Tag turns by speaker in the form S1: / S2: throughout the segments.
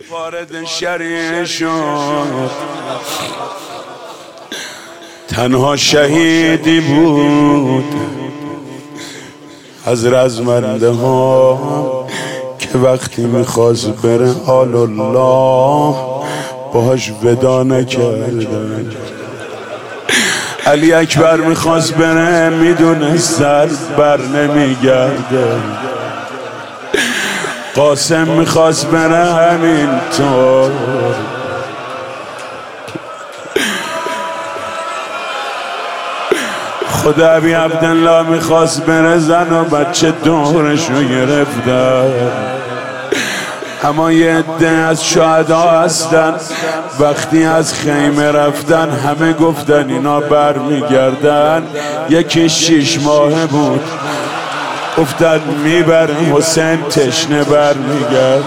S1: وارد شریعه شد، تنها شهیدی بود از رزمنده ها که وقتی میخواست بره حال الله باهاش ودا نکردن. علی اکبر میخواست بره میدونست سر بر نمیگرده، قاسم میخواست بره همینطور، خدا ابی عبدالله میخواست بره زن و بچه دورشو گرفتن. اما یه عده از شهدا هستن وقتی از خیمه رفتن همه گفتن اینا بر میگردن. یکی 6 ماهه بود گفتن میبره حسین تشنه بر میگرد.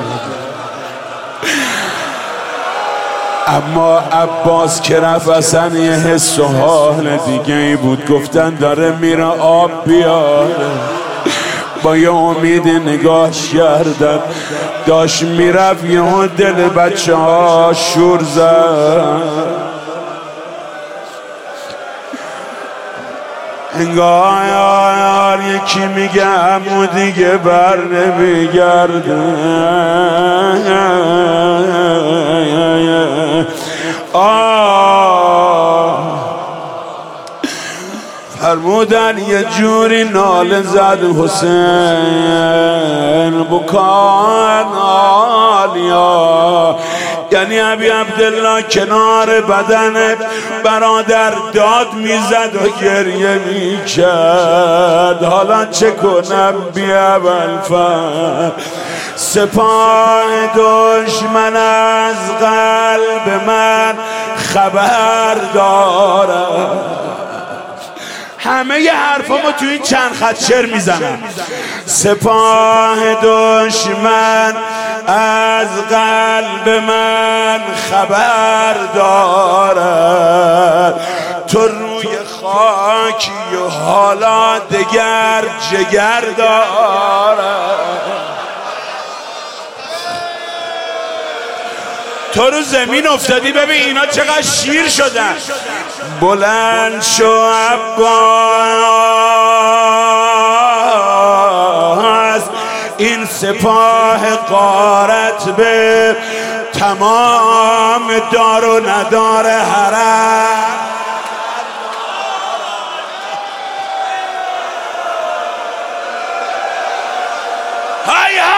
S1: اما عباس که رفت اصلا یه حس و حال دیگه ای بود، گفتن داره میره آب بیاره. با یه امید نگاهش کردن، داشت میرفت یه دل بچه ها شور زد. انگار یکی میگه امو دیگه بر نمیگرده. فرمودن یه جوری ناله زد حسین بکان آلیا، یعنی ابی عبدالله کنار بدنت برادر داد میزد و گریه میکرد. حالا چه کنم بیا بالفر، سپاه دشمن از قلب من خبر دارم. همه ی حرفامو تو این چند خط شعر میزنم. سپاه دشمن از قلب من خبر دارد، تو روی خاکی و حالا دگر جگر دارد. تو رو زمین افتادی ببین اینا چقدر شیر شدن. بلند شو عباس، این سپاه غارت به تمام دار و ندار حرم. های های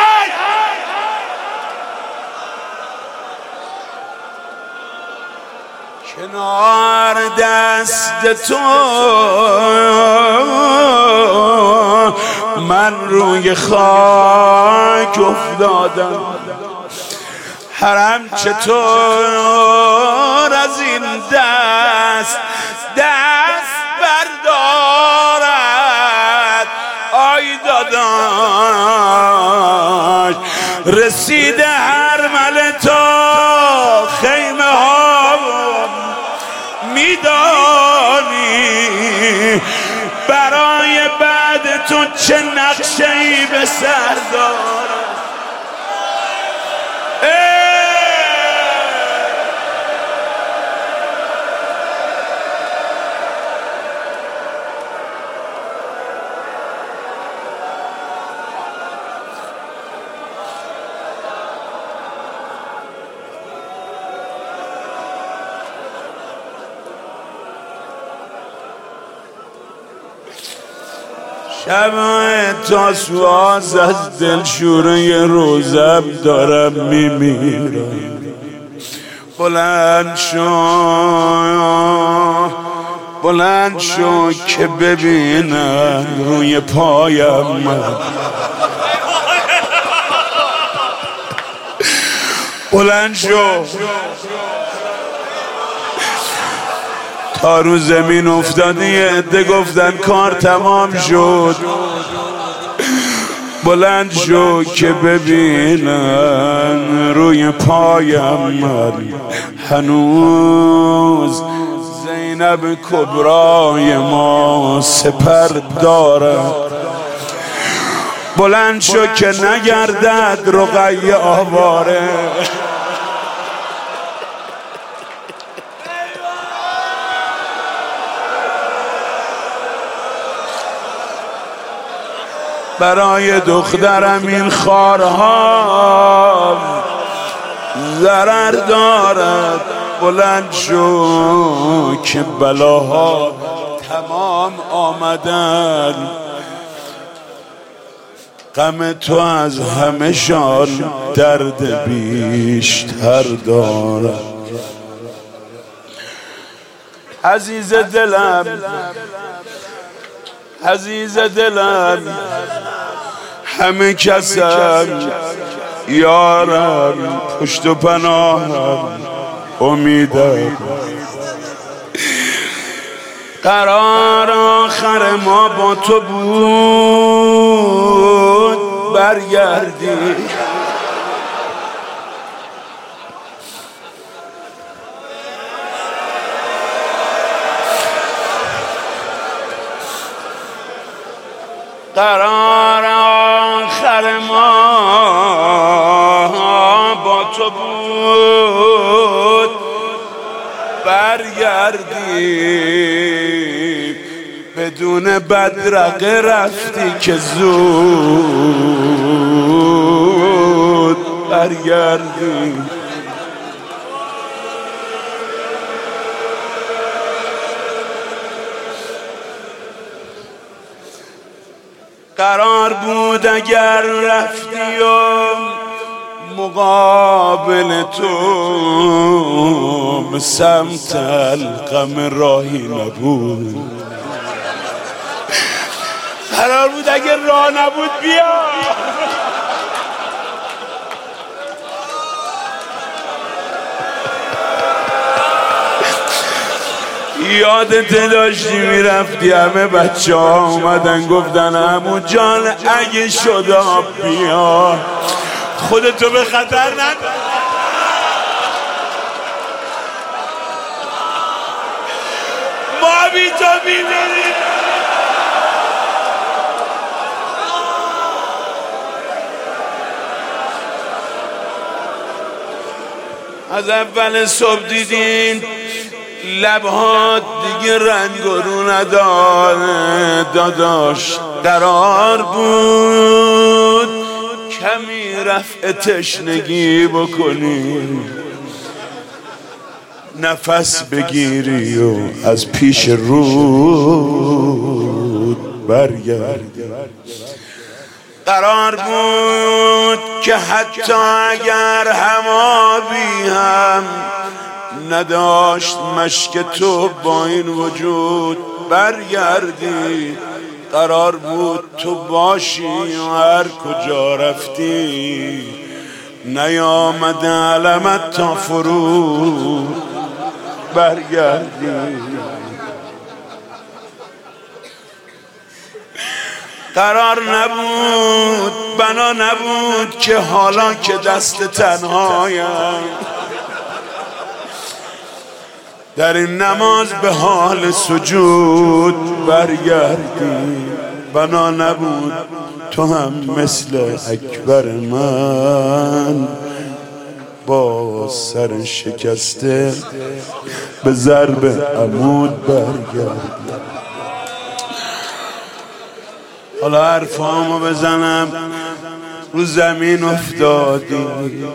S1: کنار دست تو من روی خاک افتادم. حرم چطور از این دست بردارد. آی داداش رسیده هرمله تا خیمه ها میدانی، برای بعد تو چه نقشه‌ای به سر دارد. شب تا سواز از دلشوره روزم دارم میمیرم. بلند شو که ببینم روی پایم من. بلند شو تا رو زمین افتادی. یه عده گفتن کار تمام شد. بلند شو که ببینن روی پایم من هنوز زینب کبرای ما سپر دارد. بلند شو که نگردد رقیه آواره. برای دخترم این خارها ضرر دارد. بلند شو که بلاها تمام آمدن. غم تو از همه شان درد بیشتر دارد. عزیز دلم، عزیز دلم، همه کسم، یارم، پشت و پناهم، امیدم. قرار آخر ما با تو بود برگردی. قرار آخر ما با تو بود برگردی. بدون بدرقه رفتی که زود برگردی. قرار بود اگر رفتی و مقابل تو به سمت القم راهی نبود. قرار بود اگر راه نبود بیا. یادت داشتی میرفتی همه بچه ها اومدن گفتن عمو جان اگه شد بیا، خودتو به خطر نده. ما بی تو میمیریم. از اول صبح دیدین لبها دیگه رنگ و رو نداره داداش. قرار بود کمی رفع تشنگی بکنی، نفس بگیری و از پیش رود برگردی. قرار بود که حتی اگر همابی هم نداشت مشک تو با این وجود برگردی. قرار بود تو باشی و هر کجا رفتی نیامده علمت تا فرود برگردی. قرار نبود، بنا نبود که حالا که دست تنهایم در این نماز به حال سجود برگردی. بنا نبود تو هم مثل اکبر من با سر شکسته به ضرب عمود برگردی. حالا حرفامو بزنم رو زمین افتادی،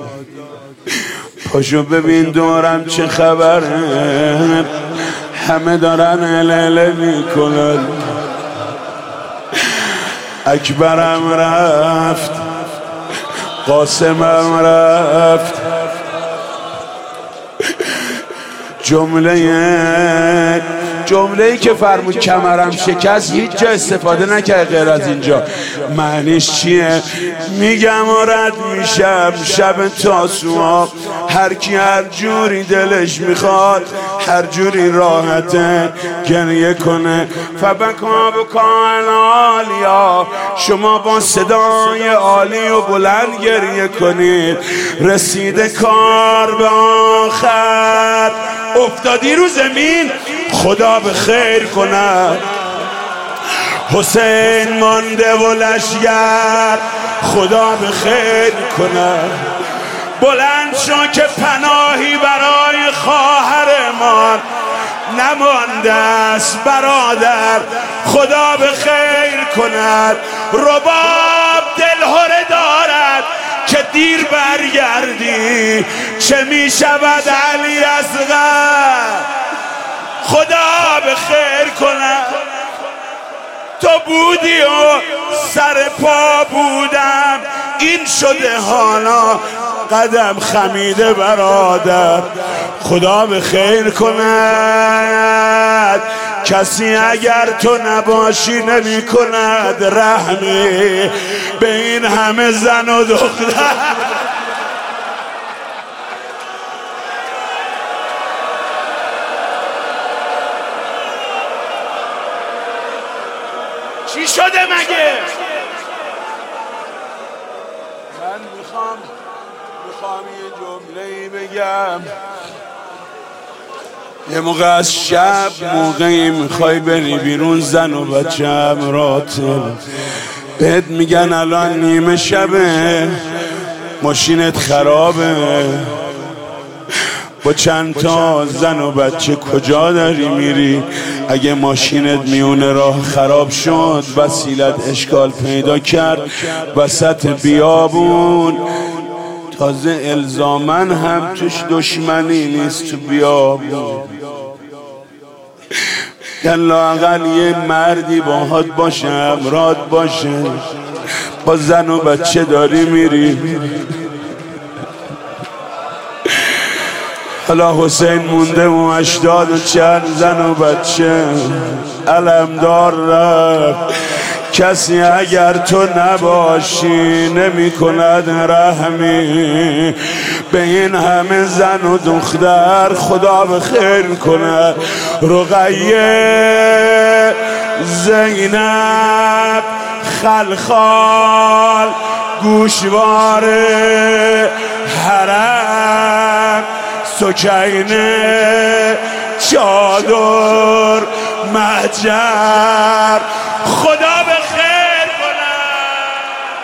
S1: پاشو ببین دورم چه خبره، همه دارن هلهله میکنن. اکبرم رفت، قاسمم رفت، جمله‌ای که فرمود کمرم شکست هیچ جا استفاده نکرد غیر از اینجا. معنیش چیه؟ میگم و رد میشم شب تاسوعا، هر کی هر جوری دلش میخواد هر جوری راحته گریه کنه. فبکا بکان عالیا، شما با صدای عالی و بلند گریه کنید. رسیده کار به آخر، افتادی رو زمین خدا به خیر کند. حسین مانده و لشگر خدا به خیر کند. بلند شو که پناهی برای خواهرمان نمانده است برادر، خدا به خیر کند. رباب دلهره دارد که دیر برگردی، چه می شود علی اصغر، خدا به خیر کند. تو بودی و سر پا بودم، این شده حالا قدم خمیده برادر، خدا به خیر کند. کسی اگر تو نباشی نمی کند رحمی به این همه زن و دختر. چی شده مگه؟ من میخوام یه جمله‌ای بگم. یه موقع از شب موقعی میخوای بری بیرون، زن و بچه امراتل بهت میگن الان نیمه شبه، ماشینت خرابه، با چند تا زن و بچه کجا داری میری؟ اگه ماشینت میونه راه خراب شد، وسیلت اشکال پیدا کرد وسط بیابون، تازه الزامن هم توش دشمنی نیست تو بیابون، لااقل یه مردی باهات باشه، امرات باشه، با زن و بچه داری میری. حالا حسین مونده و 80 و چند زن و بچه علمدار رفت. کسی اگر تو نباشی نمی کند رحمی به این همه زن و دختر، خدا به خیر کند. رقیه، زینب، خلخال، گوشوار حرم، سکینه، چادر، محجر، خدا به خیر کند.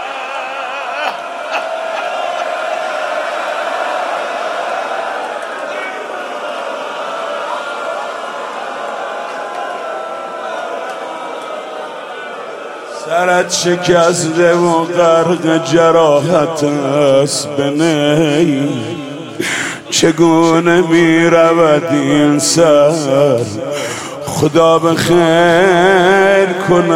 S1: سرت شکسته و غرق جراحت است به نی، چگونه می رود این سر، خدا به خیر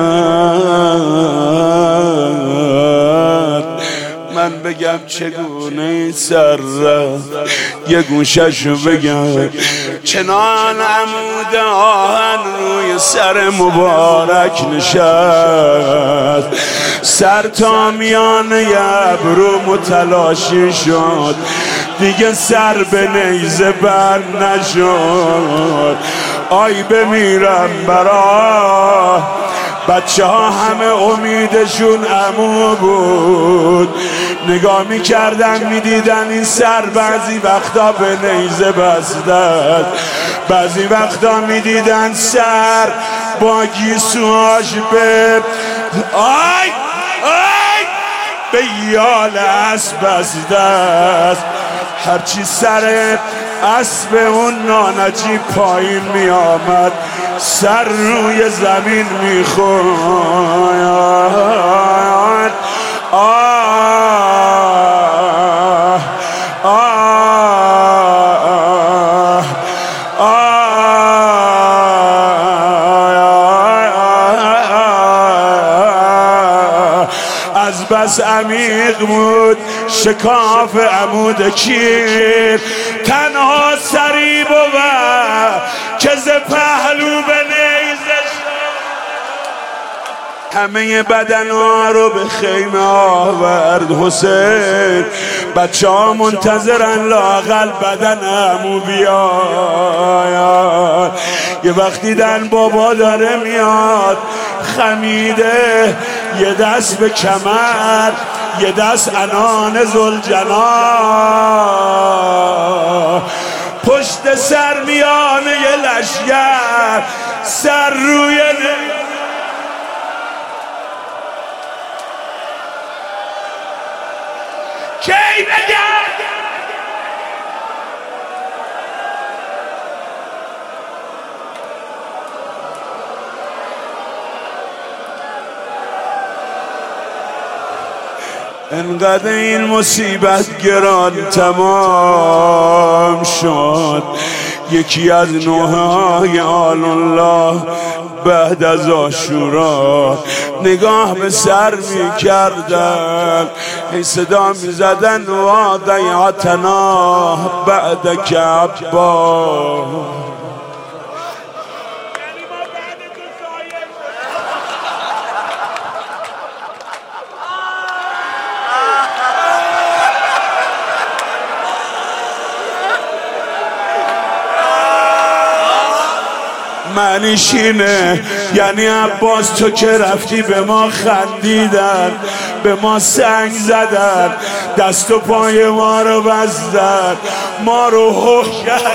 S1: کند. من بگم چگونه این سر رفت، یه گوششو بگم. چنان عمود آهن روی سر مبارک نشست، سر تا میان ابرو متلاشی شد، دیگه سر به نیزه بند نشد. آی بمیرم برا بچه ها، همه امیدشون عمو بود، نگاه میکردن میدیدن این سر بعضی وقتا به نیزه بسته است، بعضی وقتا میدیدن سر با گیسوهاش به به یال اسب بسته است. هرچی سر اسب اون نانجی پایین می آمد، سر روی زمین می خورد. از بس عمیق بود شکاف عمود کیر، تنها سری بود که ز پهلو به نیزه همه بدنها رو به خیمه آورد حسین. بچه ها منتظرن لااقل بدن عمو بیاد. یه وقت دیدن بابا داره میاد خمیده، یه دست به کمر، یه دست عنان ذوالجلال، پشت سر میانه یه لشگر، سر روی انقدر این مصیبت گران تمام شد. یکی از نوحه‌های آل الله بعد از عاشورا نگاه به سر می کردن، ای صدا می زدن و ضیعتنا بعد که عبا. معنیش اینه یعنی عباس تو که رفتی به ما خندیدن، به ما سنگ زدن، دست و پای ما رو بستن، ما رو هوش کردن.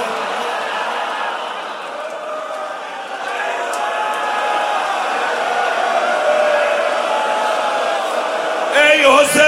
S1: ای حسین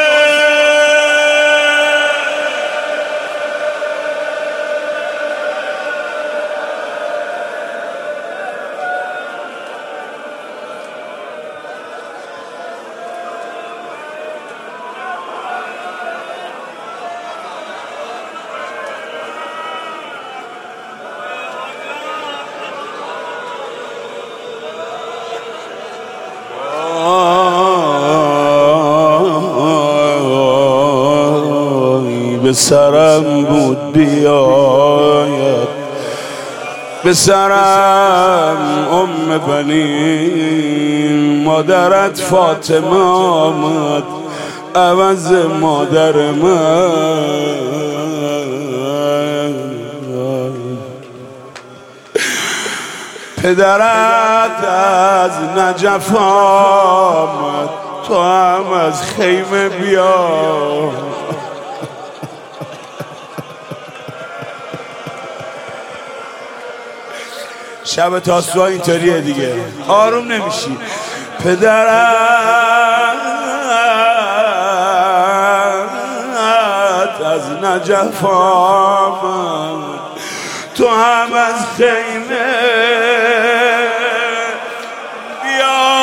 S1: به سرم بود بیاید، به سرم بنی مادرت فاطمه آمد عوض مادر من. پدرت از نجف آمد تو هم از خیمه بیا. شب تاسوعا اینطوریه دیگه، آروم نمیشی. پدرت از نجف آمد تو هم از خیمه بیا.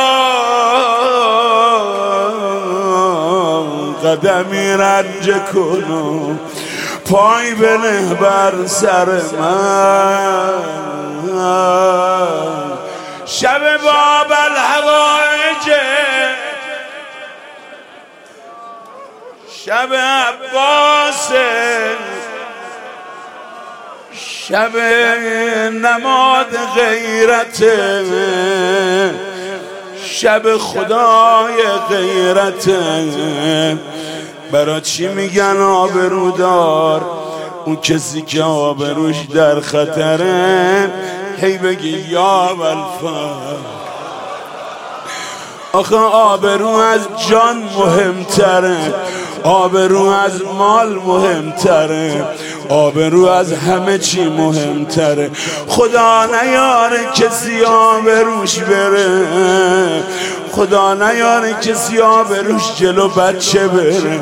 S1: قدمی رنج کنم پای بنه بر سر من. شب باب الحوائج شب عباس، شب نماد غیرت، شب خدای غیرت. برا چی میگن آبرودار؟ اون کسی که آبروش در خطره هی بگی یا ولفا. آخه آبرو از جان مهمتره، آبرو از مال مهمتره، آبرو از همه چی مهمتره. خدا نیاره کسی آبروش بره، خدا نیاره کسی آبروش جلو بچه بره.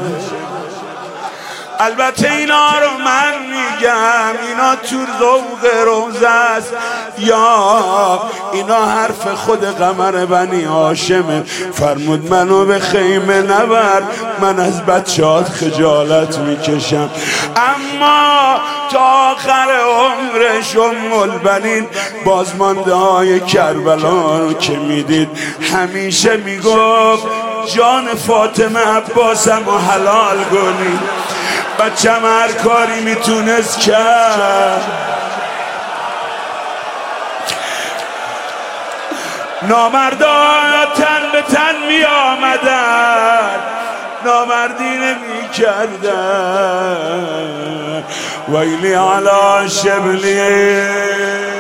S1: البته اینا رو من میگم، اینا تو ذوق روزه است یا اینا حرف خود قمر بنی هاشمه. فرمود منو به خیمه نبر، من از بچه‌هات خجالت میکشم. اما تا آخر عمرش البنین بازمانده های کربلا رو که میدید همیشه میگفت جان فاطمه عباسم رو حلال کنی. بچم هر کاری میتونست کرد، نامردا تن به تن می آمدن، نامردی نمی کردن. ویلی علی شبلی